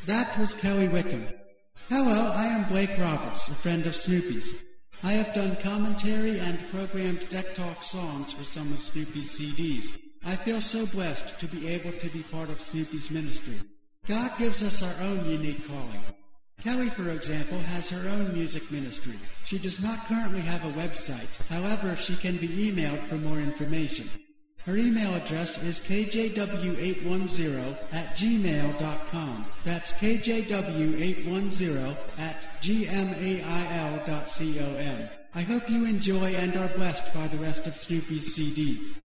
That was Kelly Wickham. Hello, I am Blake Roberts, a friend of Snoopy's. I have done commentary and programmed Deck Talk songs for some of Snoopy's CDs. I feel so blessed to be able to be part of Snoopy's ministry. God gives us our own unique calling. Kelly, for example, has her own music ministry. She does not currently have a website. However, she can be emailed for more information. Her email address is kjw810@gmail.com. That's kjw810@gmail.com. I hope you enjoy and are blessed by the rest of Snoopy's CD.